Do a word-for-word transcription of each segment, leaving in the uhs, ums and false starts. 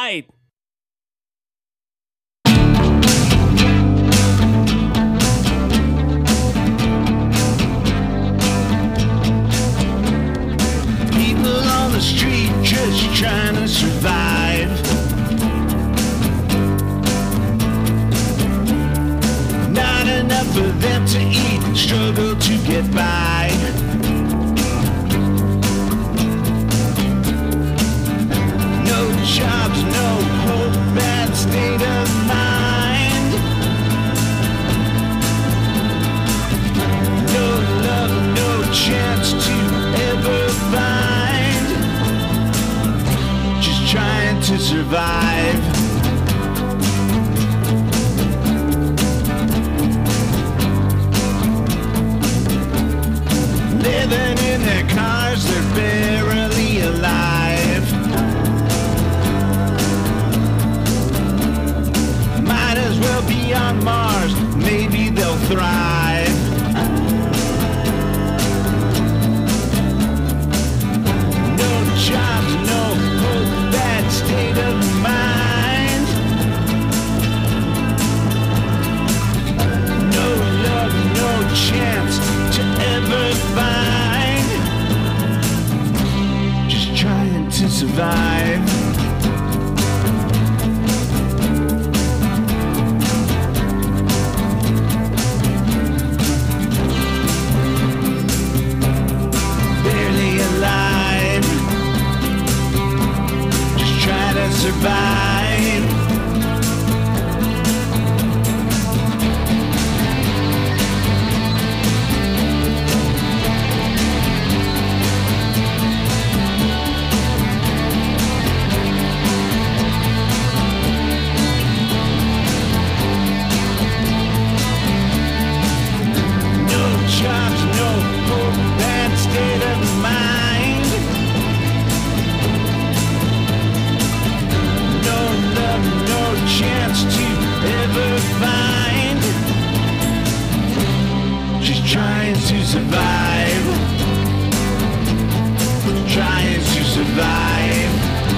right. People on the street just trying to survive. Not enough for them to eat, struggle to get by. No jobs, no hope, bad state of mind. No love, no chance to ever find. Just trying to survive. Living in their cars, they're barely alive. Might as well be on Mars, maybe they'll thrive. No jobs, no hope, bad state of mind. No love, no chance to ever find. Just trying to survive. Barely alive. Just trying to survive. Jobs, no hope, bad state of mind. No love, no chance to ever find. Just trying to survive. Trying to survive.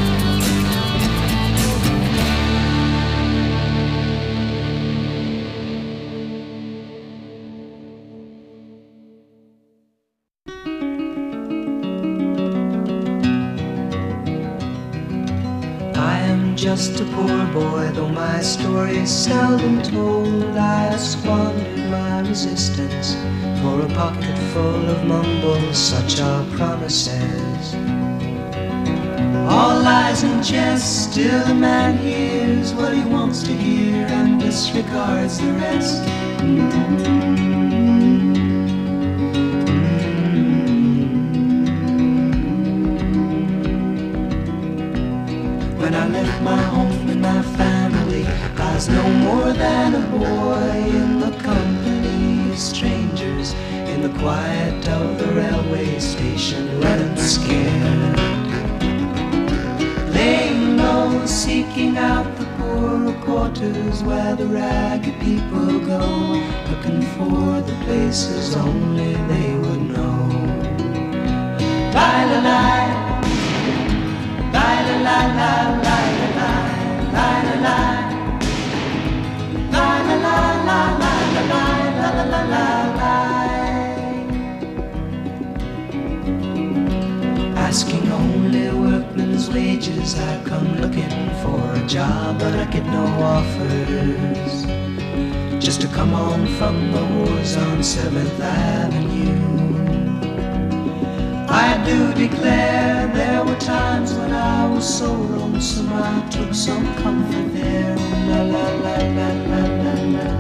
Just a poor boy, though my story is seldom told. I squandered my resistance for a pocket full of mumbles, such are promises. All lies and jest, still a man hears what he wants to hear and disregards the rest. When I left my home and my family, I was no more than a boy in the company of strangers, in the quiet of the railway station, running scared. Laying low, seeking out the poorer quarters where the ragged people go, looking for the places only they would know. Lie-la-lie, asking only workmen's wages, I come looking for a job, but I get no offers. Just to come on from the wars on seventh Avenue. I do declare there were times when I was so lonesome I took some comfort there. La la la la la la la.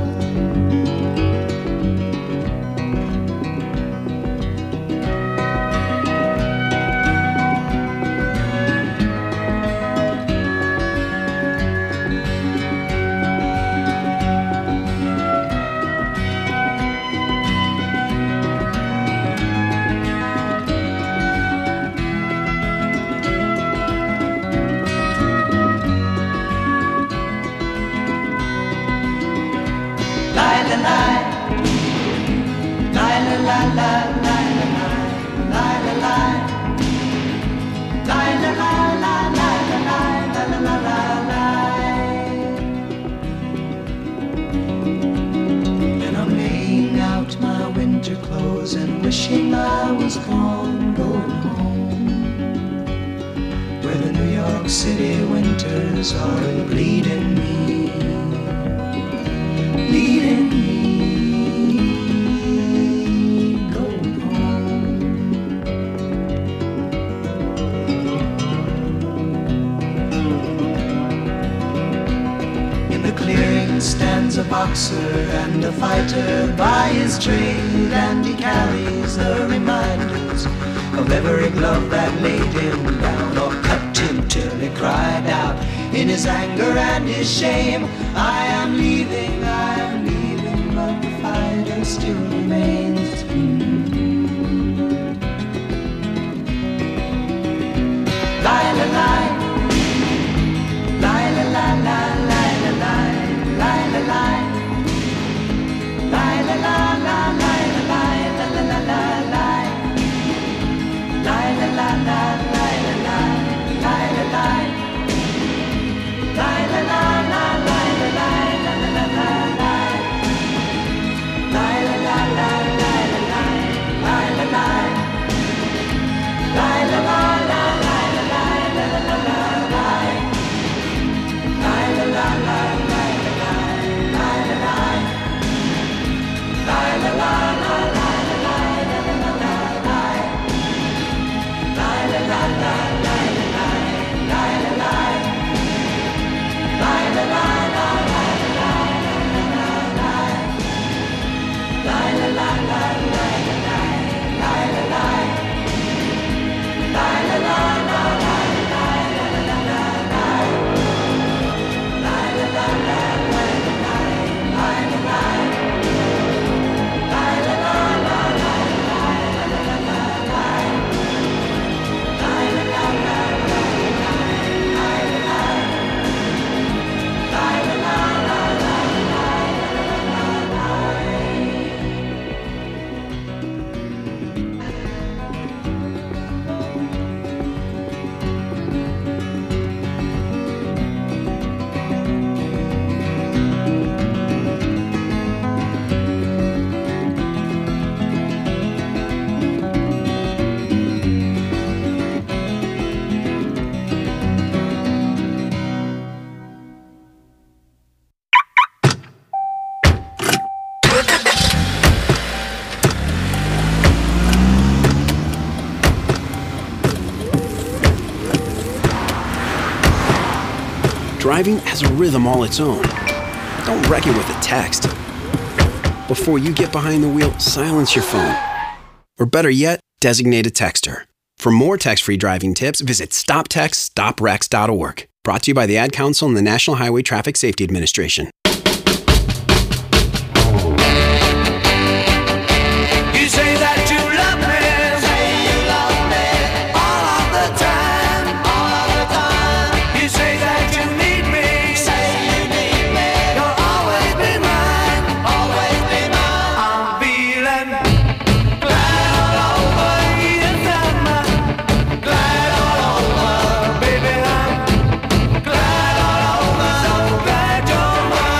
summer's gone, going home, where the New York City winters are bleeding me, bleeding me, going home. In the clearing stands a boxer and a fighter by his trade, and he carries the reminders of every glove that laid him down or cut him till he cried out in his anger and his shame, I am leaving, I am leaving, but the fighter still remains. Mm-hmm. Lie, lie, lie, lie, lie, lie, lie, lie, lie, lie, lie, lie. La la la la la la la la la la la la la la la la la la la la Driving has a rhythm all its own. Don't wreck it with a text. Before you get behind the wheel, silence your phone. Or better yet, designate a texter. For more text-free driving tips, visit stop text stop wrecks dot org. Brought to you by the Ad Council and the National Highway Traffic Safety Administration. Glad all over, so glad you're mine.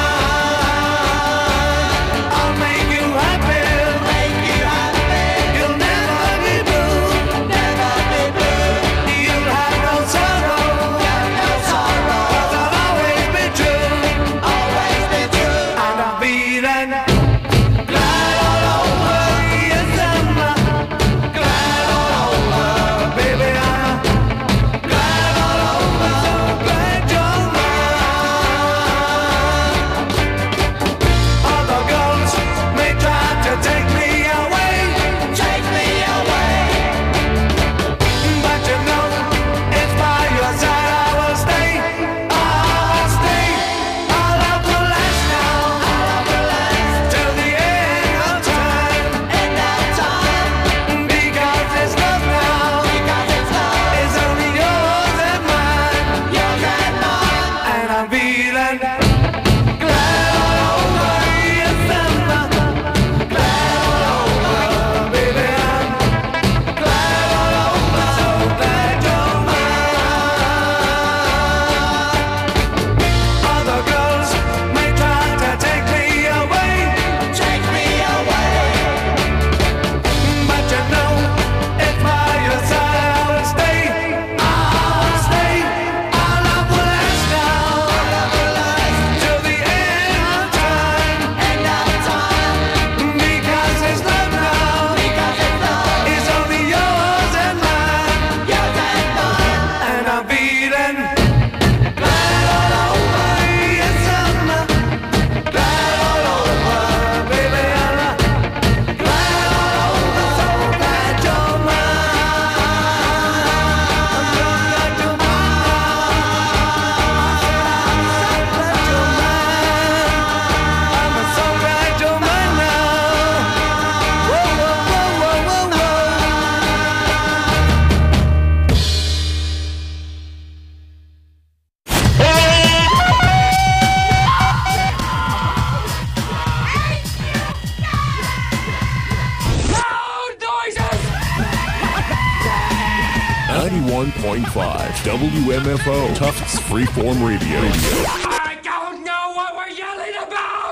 point five W M F O, Tufts Freeform Radio. I don't know what we're yelling about!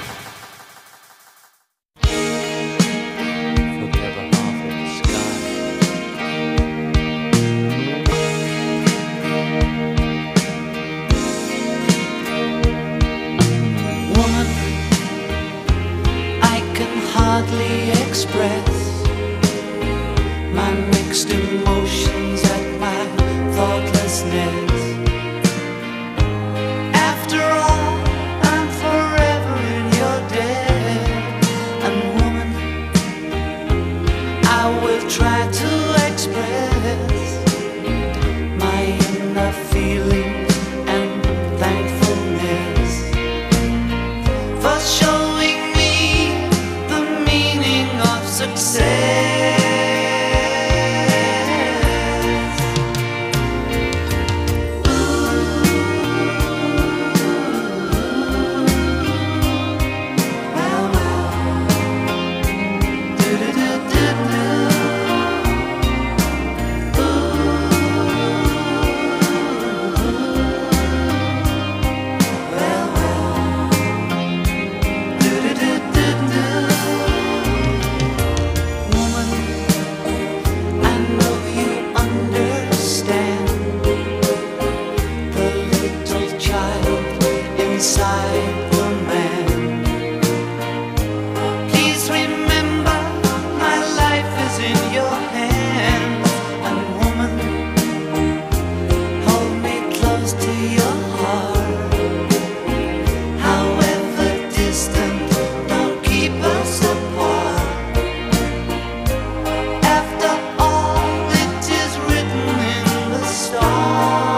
For the other half of the sky. Woman, I can hardly express my mixed emotions at my thoughtlessness. After all, I'm forever in your debt. And woman, I will try to express my inner feelings and thankfulness for showing me the meaning of success. Inside the man, please remember my life is in your hands. And woman, hold me close to your heart. However distant, don't keep us apart. After all, it is written in the stars.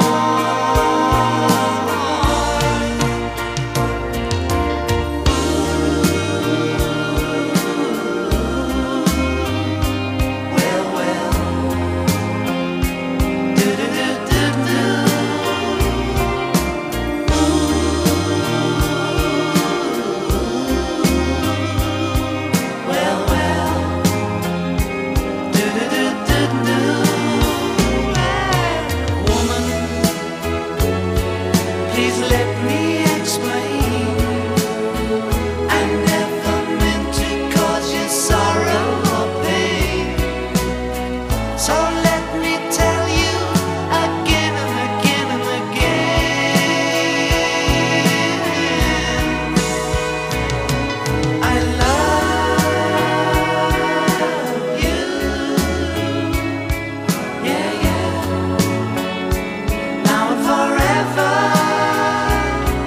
Please let me explain. I never meant to cause you sorrow or pain. So let me tell you again and again and again. I love you. Yeah, yeah. Now and forever.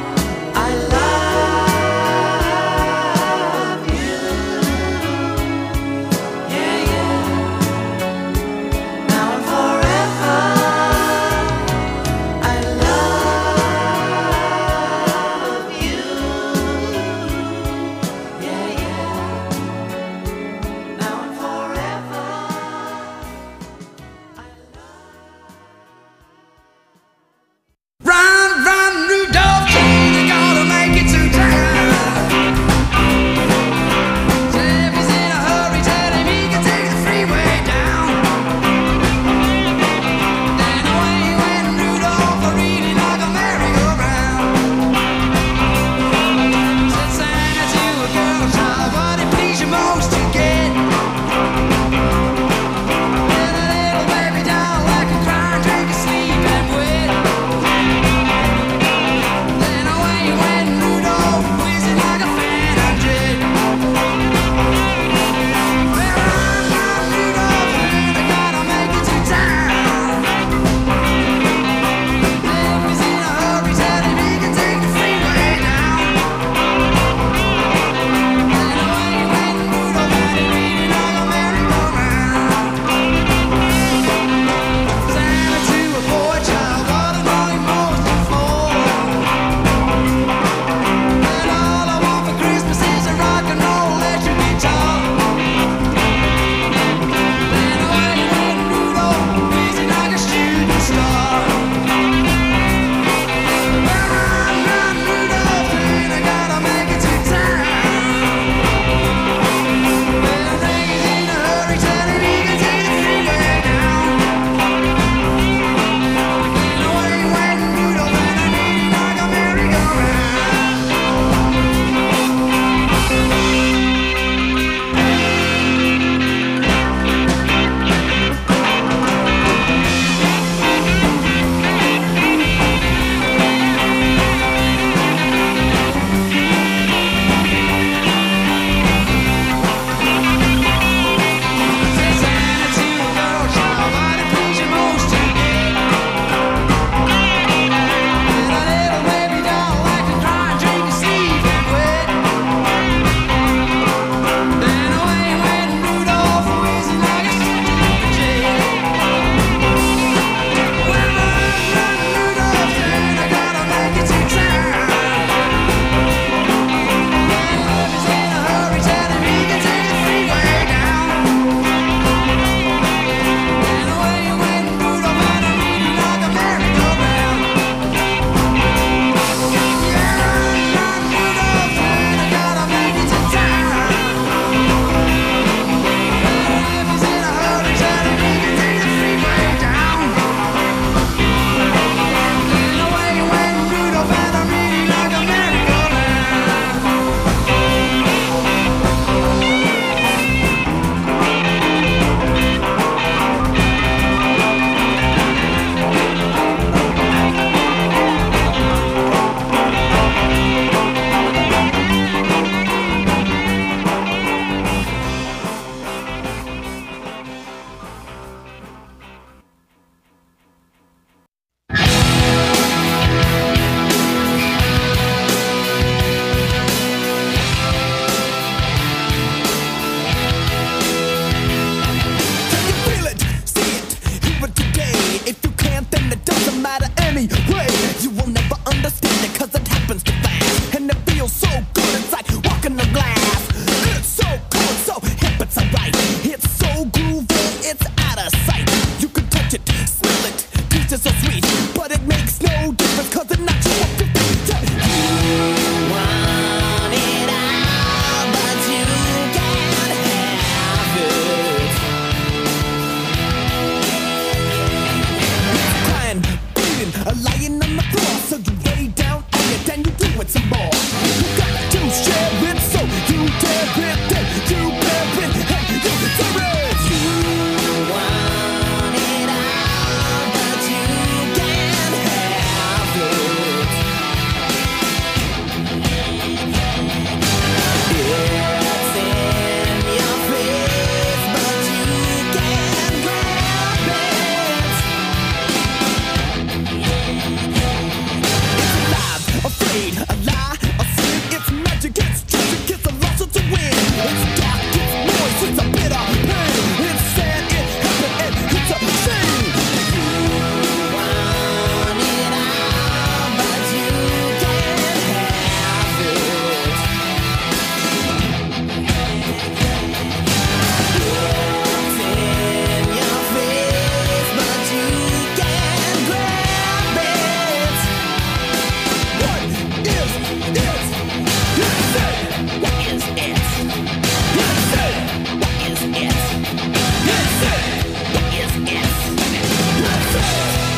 then you do it some more. You got to share it, so you dare it, then you bear it, hey, you deserve it. You want it all, but you can't have it. It's in your face, but you can't grab it. It's alive, afraid, a lie, a sin. It's magic, it's tragic, it's a loss or to win. It's dark, it's noise, it's a bitter pain. It's sad, it happened, and it's a shame. You want it all, but you can't have it. It's in your face, but you can't grab it. What is it? You say, what is it? You say, what is it? You say, what is it? You say.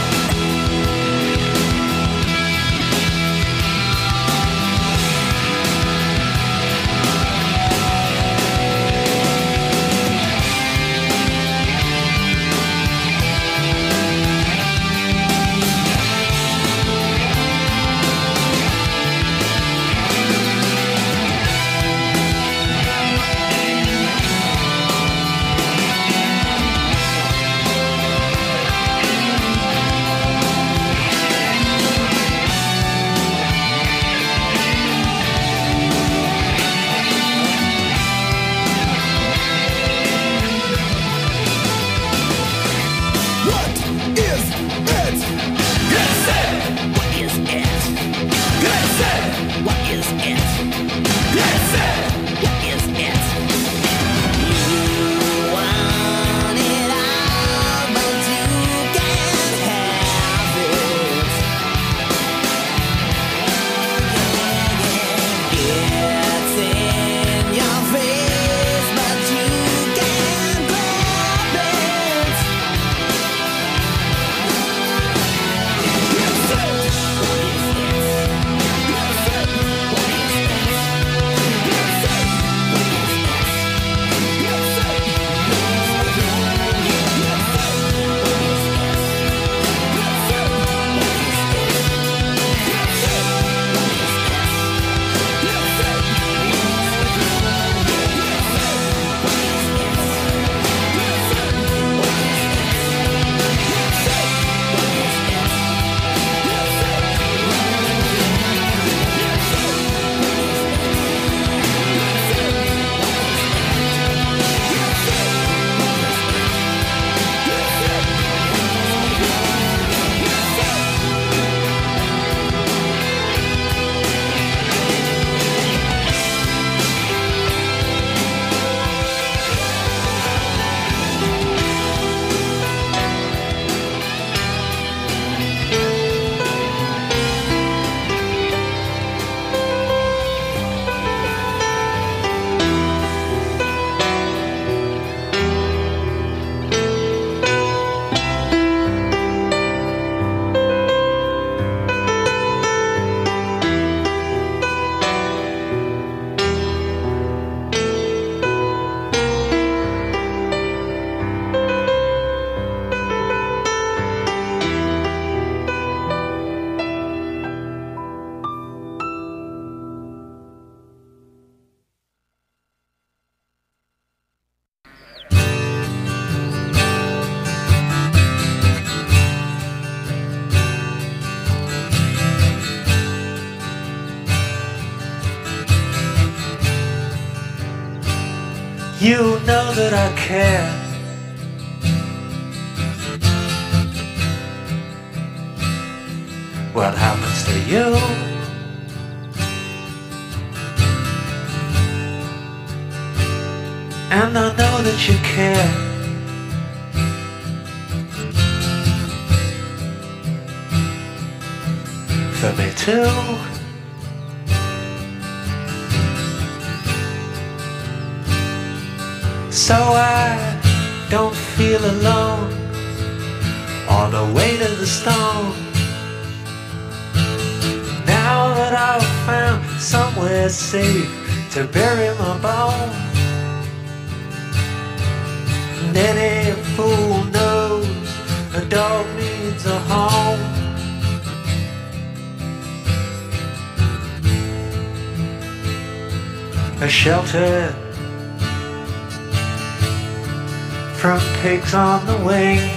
What is it? You say, what is it? You say, what is it? You say, what is it? You want it all, but you can't have it. It's in your face, but you can't grab it. You say, what is it? You say, what is it? You say, what is it? You say, what is it? You say, what is it? You say, what is it? You say, what is it? You say, You know that I care. What happens to you? And I know that you care. For me too. So I don't feel alone on the way to the stone. Now that somewhere safe to bury my bones. And any fool knows a dog needs a home. A shelter from pigs on the wing.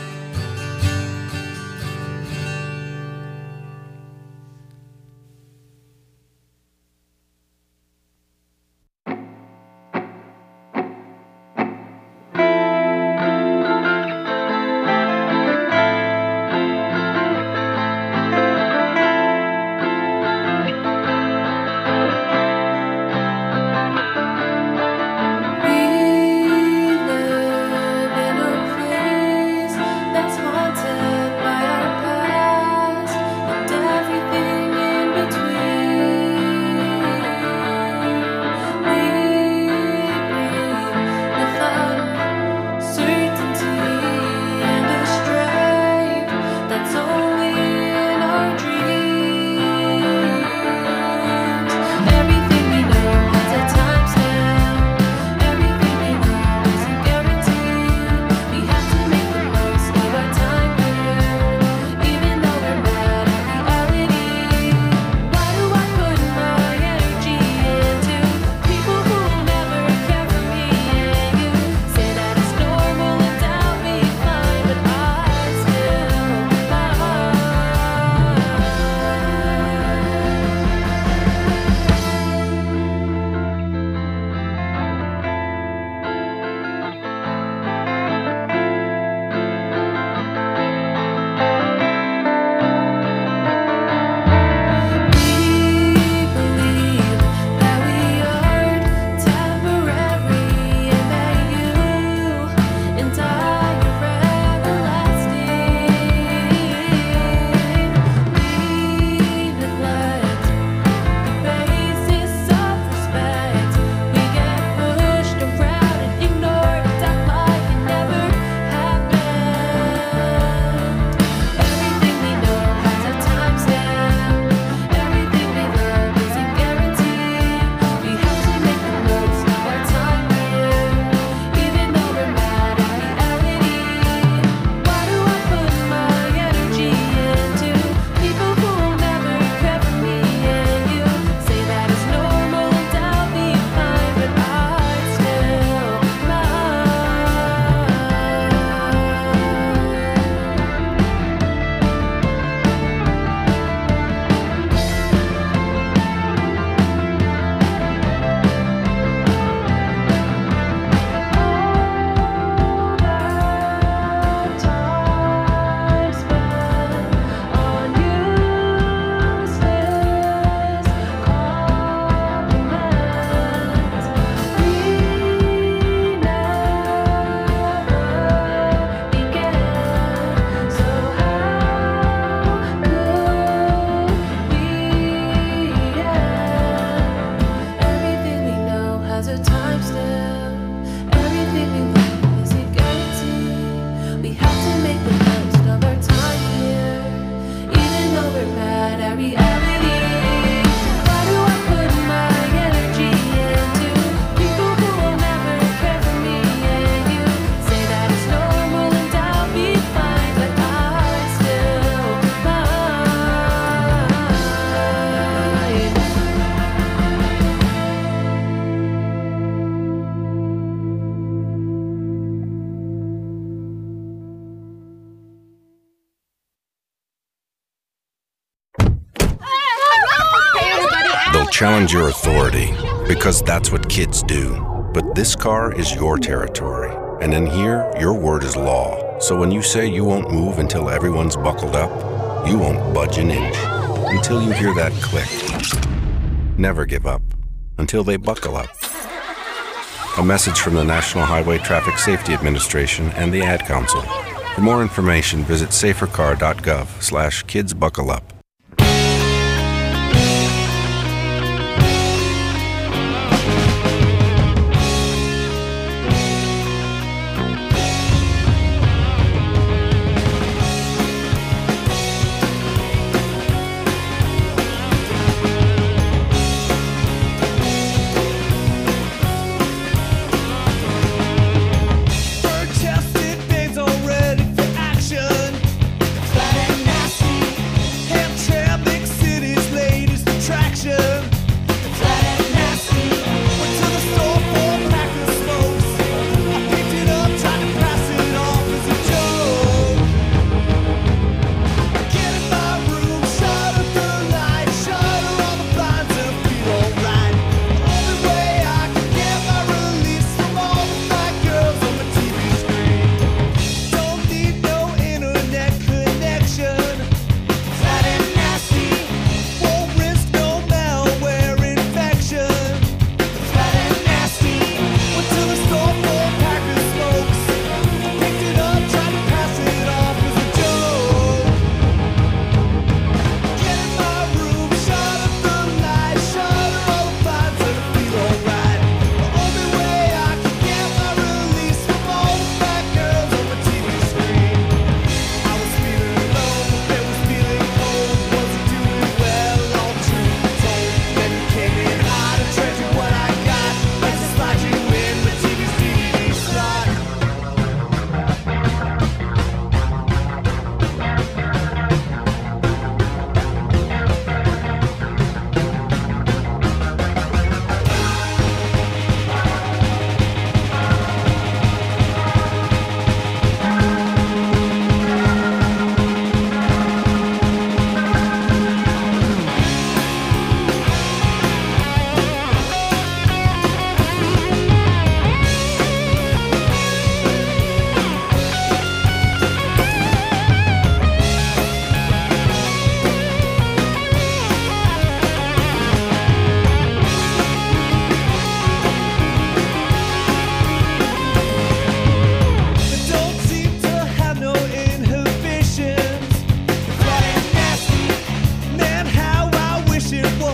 Challenge your authority, because that's what kids do. But this car is your territory, and in here, your word is law. So when you say you won't move until everyone's buckled up, you won't budge an inch until you hear that click. Never give up until they buckle up. A message from the National Highway Traffic Safety Administration and the Ad Council. For more information, visit safercar dot gov slash kids buckle up.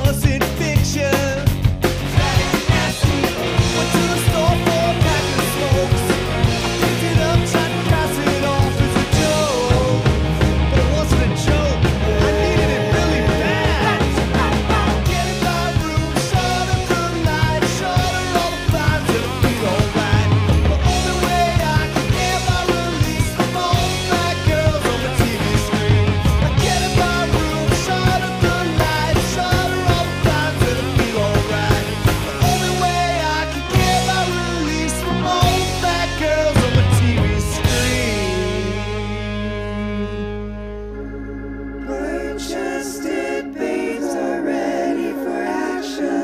wasn't fiction. Went to the store for a pack of smokes. I picked it up, tried to pass it off as a joke, but it wasn't a joke. I needed it really bad. Get in my room, shut up the light, shut her all the blinds, it'll be alright. The only way I can get my release from all the fat girls on the T V screen. I get in my room, shut up the light, shut her all the blinds, it'll be alright. The only way I can get my release from all the fat girls on the T V screen. Purchased babes are ready for action.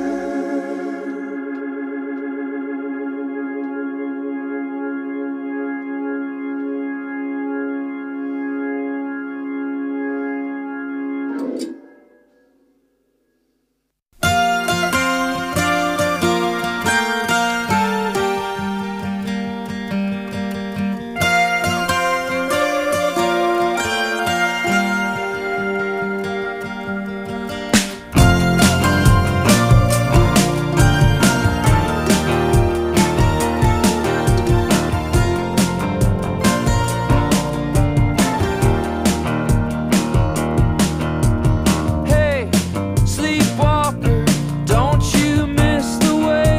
Hey, sleepwalker, don't you miss the way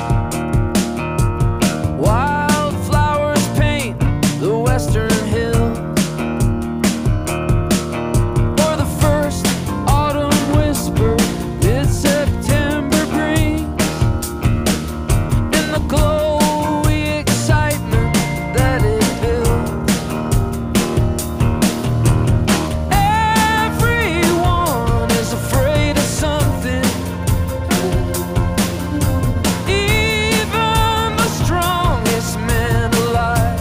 wildflowers paint the western hill, or the first autumn whisper mid-September brings, and the glowy excitement that it builds. Everyone is afraid of something, even the strongest men alive.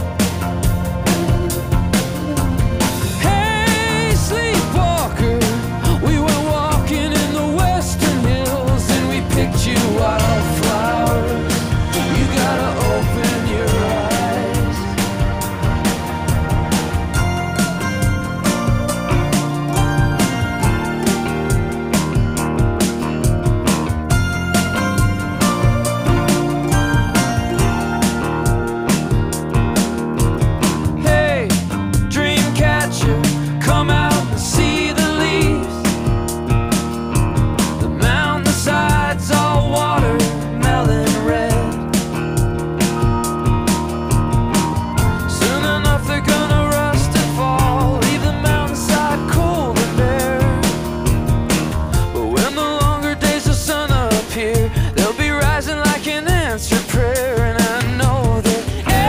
Hey, sleepwalker, we went walking in the western hills and we picked you wildflowers. You gotta open your eyes. Hey, dream catcher, come out and see the leaves. The mountainsides all watermelon red. Soon enough they're gonna rust and fall, leave the mountainside cold and bare. But when the longer days of sun appear, they'll be rising like an answered prayer. And I know that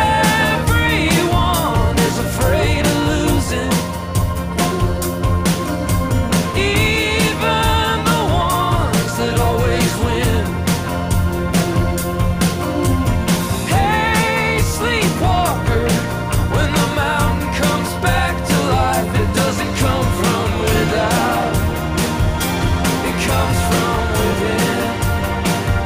everyone is afraid of losing, even the ones that always win. Hey, sleepwalker, when the mountain comes back to life, it doesn't come from without, it comes from within.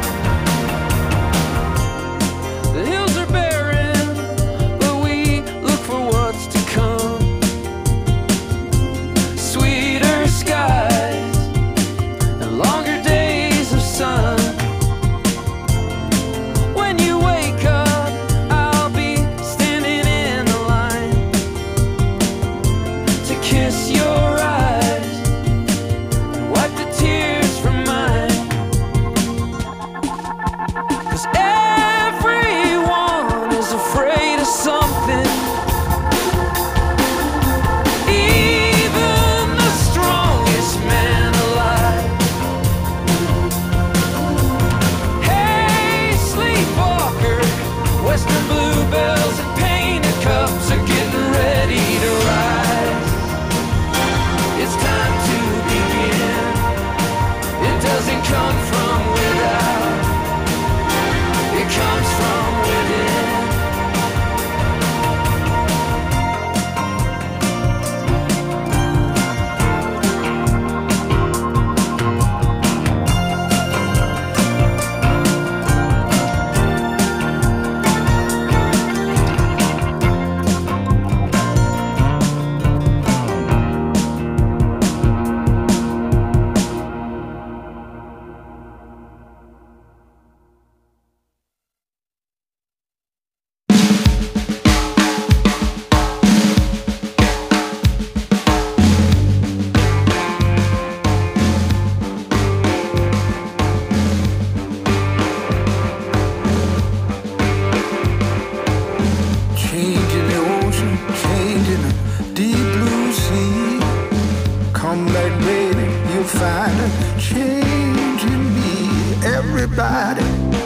everybody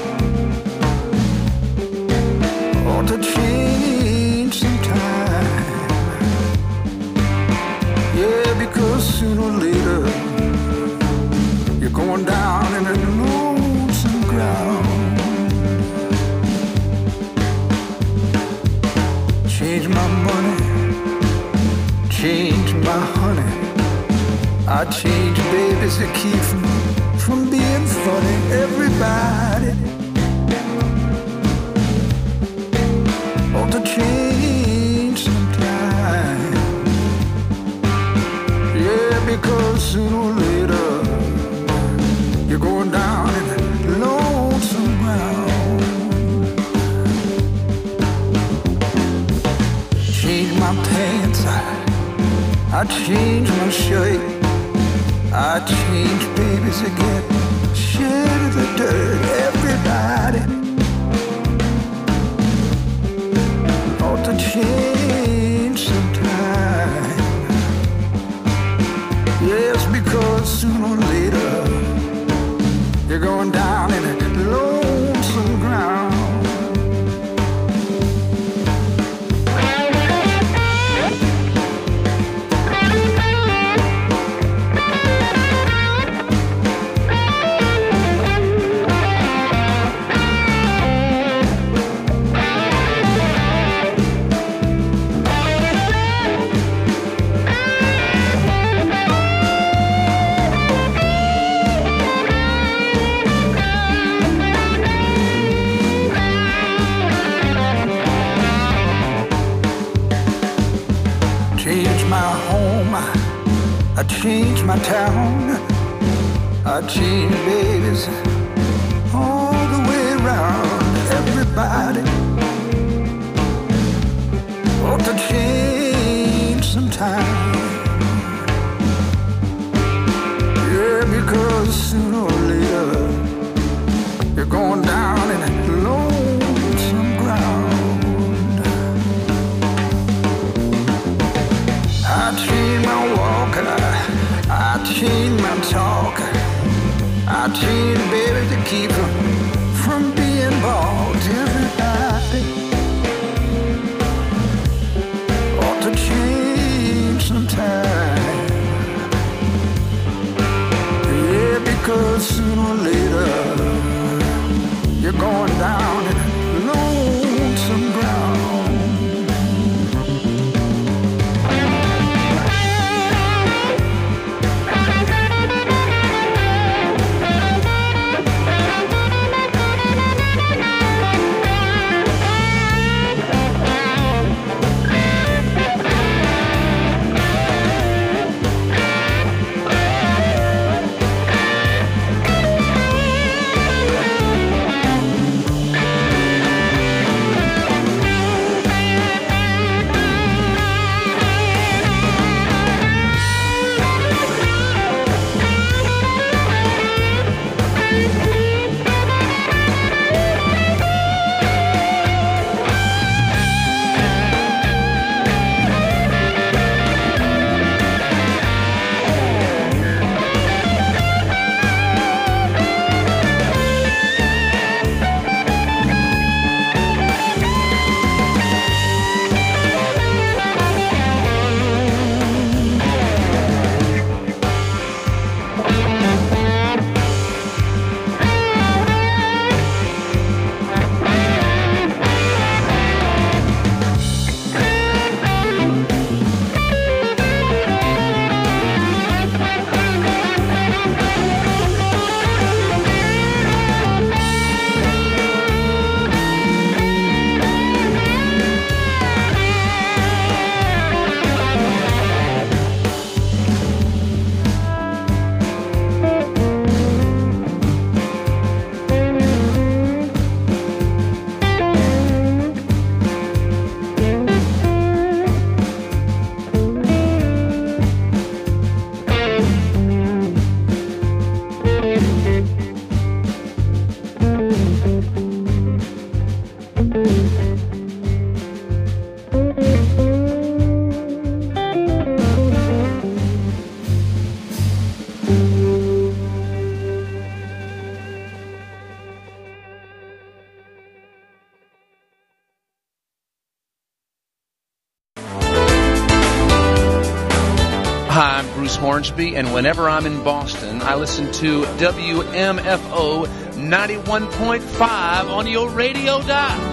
ought to change sometime. Yeah, because sooner or later you're going down in a lonesome ground. Change my money, change my honey. I change babies to keep from, from being funny. Everybody ought to change sometime. Yeah, because sooner or later you're going down in a lonesome ground. Change my pants, I, I change my shirt. I change babies again, shed the dirt. Everybody ought to change sometime. Yes, because sooner or later you're going down in a lonesome ground. I change my town, I change babies all the way around. Everybody ought to change sometime. Yeah, because sooner or later you're going down in a lonesome ground. I change my walk, I, I change my talk, I change baby to keep from, from being bald. Everybody ought to change sometime. Yeah, because sooner or later you're going down in lonesome ground. West Hornsby, and whenever I'm in Boston, I listen to W M F O ninety-one point five on your radio dial.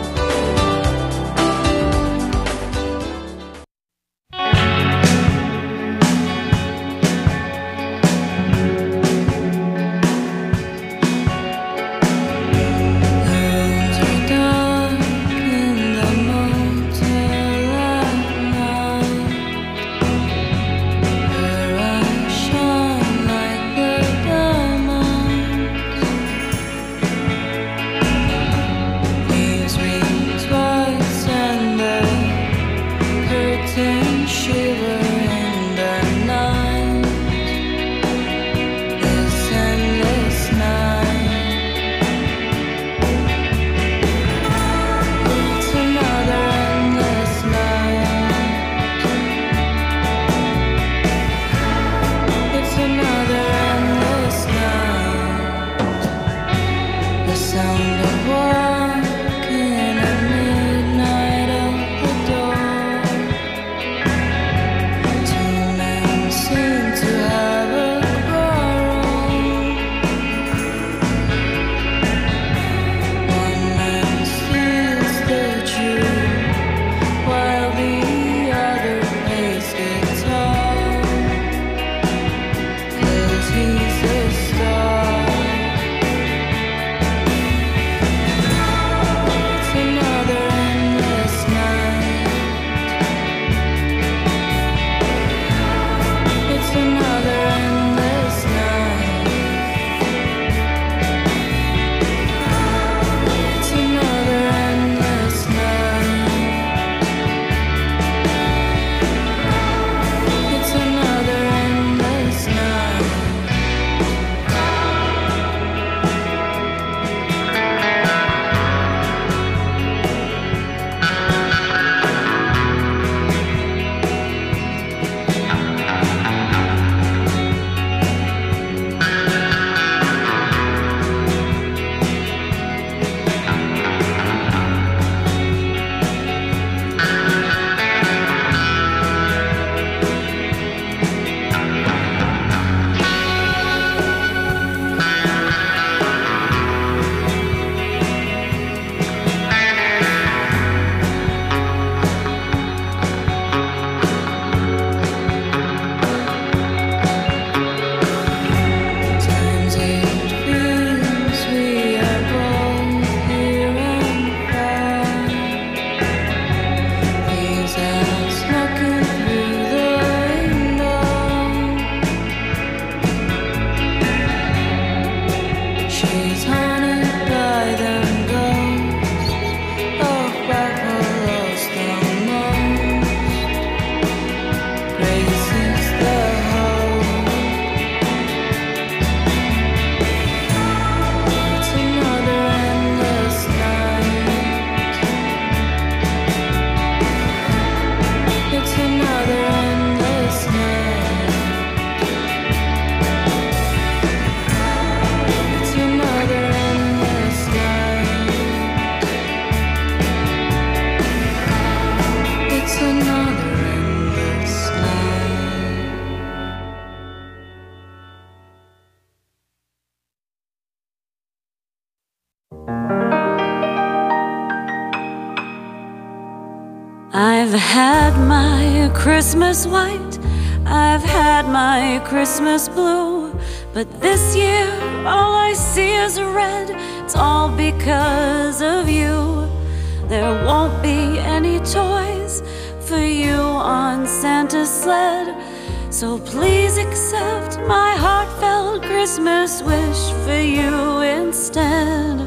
I've had my Christmas white, I've had my Christmas blue, but this year all I see is red. It's all because of you. There won't be any toys for you on Santa's sled, so please accept my heartfelt Christmas wish for you instead.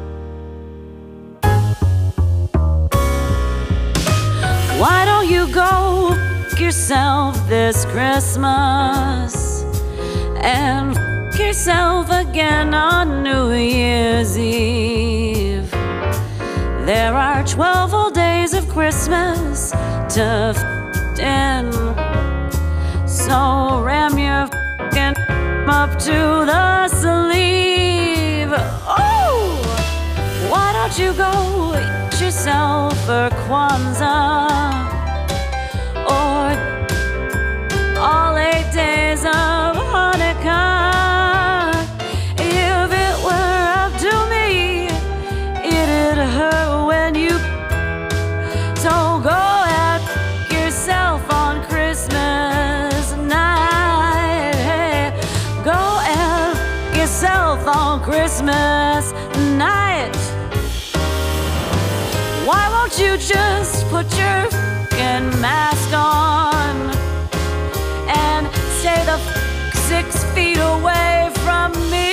Why don't you go f*** yourself this Christmas and f*** yourself again on New Year's Eve? There are twelve whole days of Christmas to f*** in, so ram your f***ing up to the sleeve. Oh! Why don't you go eat yourself for Kwanzaa, or all eight days on Christmas night. Why won't you just put your f***ing mask on and stay the f- six feet away from me?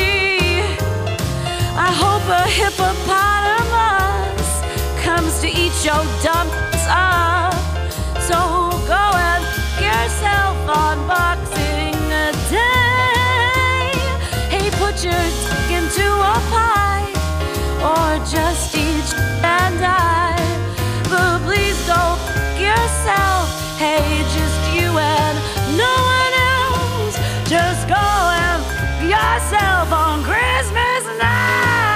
I hope a hippopotamus comes to eat your dumps up. So go and get yourself on Boxing Day. Hey, put your dick into a pie or just eat sh- and die. But please go f- yourself. Hey, just you and no one else. Just go and f- yourself on Christmas night.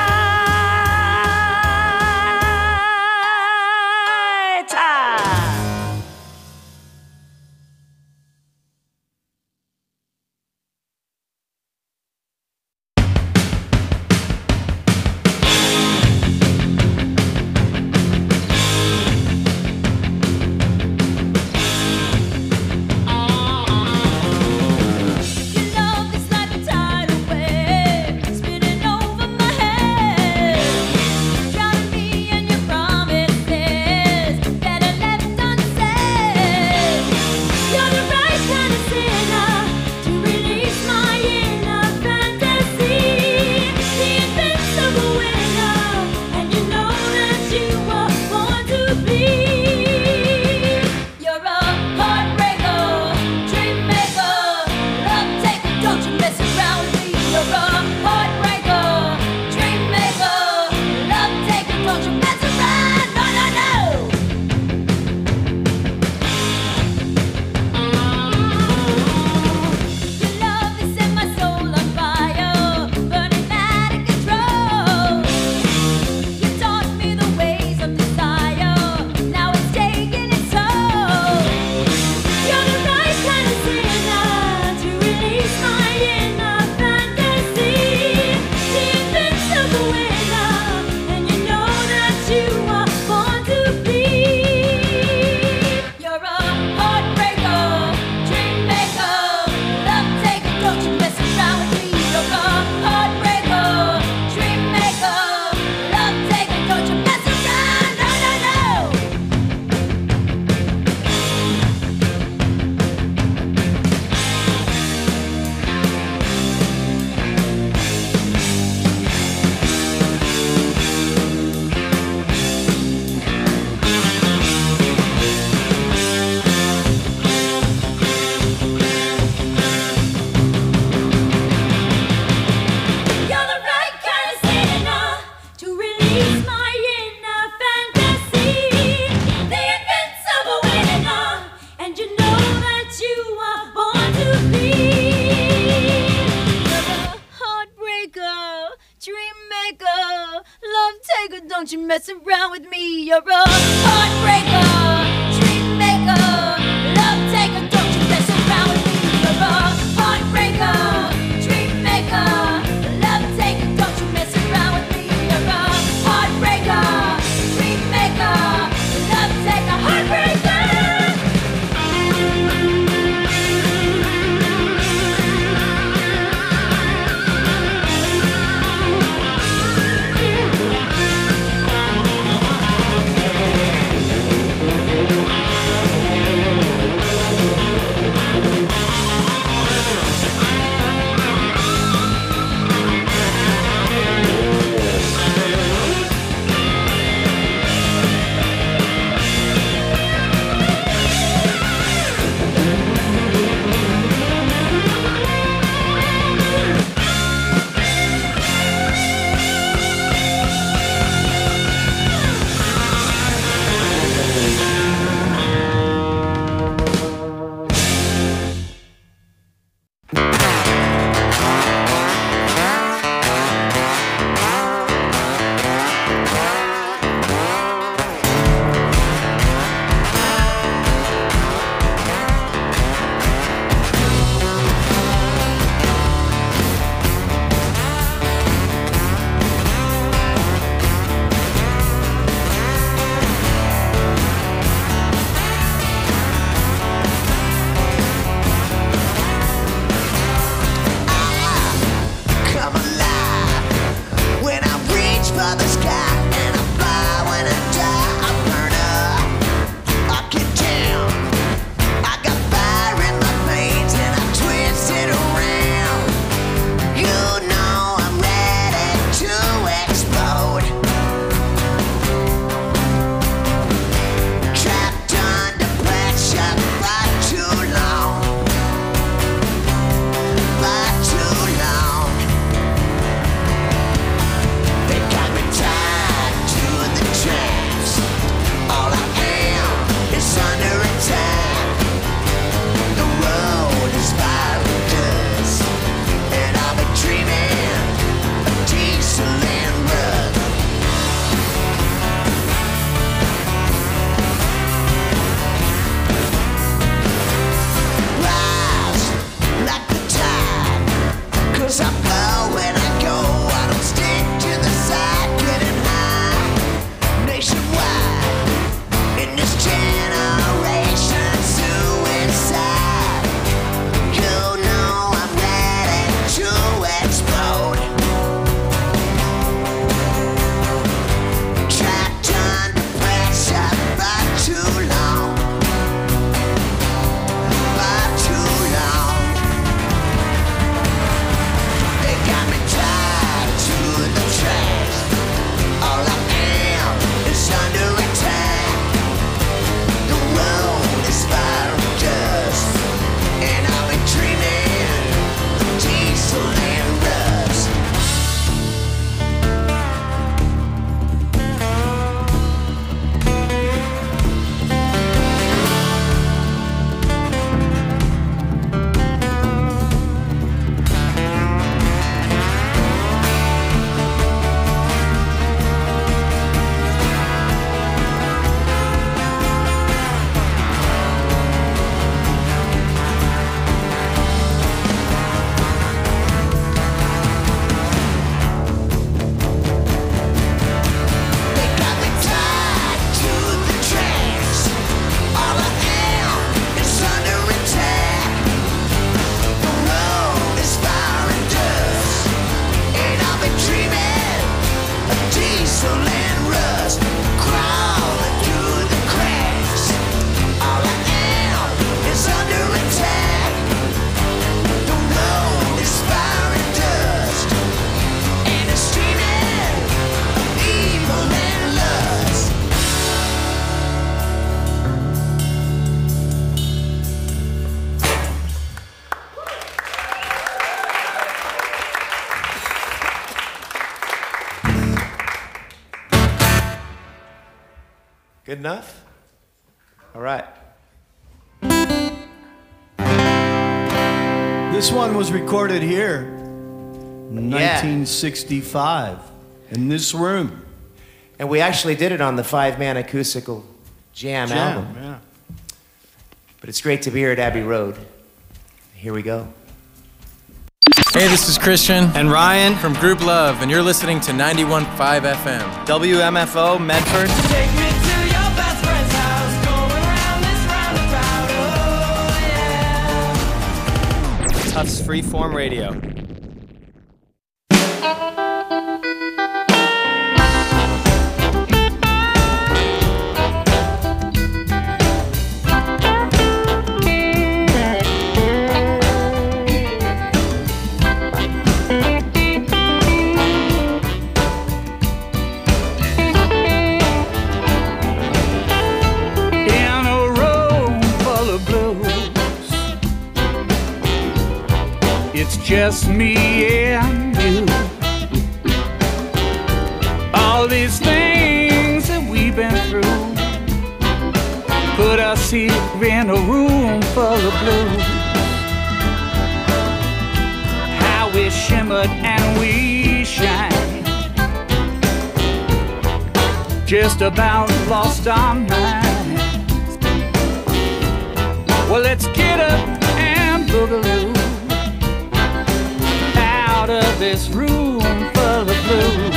Don't you mess around with me, you're a heartbreaker, dream maker, love taker. Don't you mess around with me, you're a heartbreaker, dream maker, love taker. Don't you mess around with me, you're a heartbreaker, dream maker, love taker, heartbreaker. Good enough? All right. This one was recorded here in nineteen sixty-five in this room. And we actually did it on the five-man acoustical jam, Jam, album. yeah. But it's great to be here at Abbey Road. Here we go. Hey, this is Christian and Ryan from Group Love, and you're listening to ninety-one point five F M. W M F O, Medford. Take me to your best friend's house, going around this roundabout, oh yeah. Tufts Freeform Radio. It's just me and you. All these things that we've been through put us here in a room full of blues. How we shimmered and we shine, just about lost our minds. Well, let's get up and boogaloo out of this room full of blues.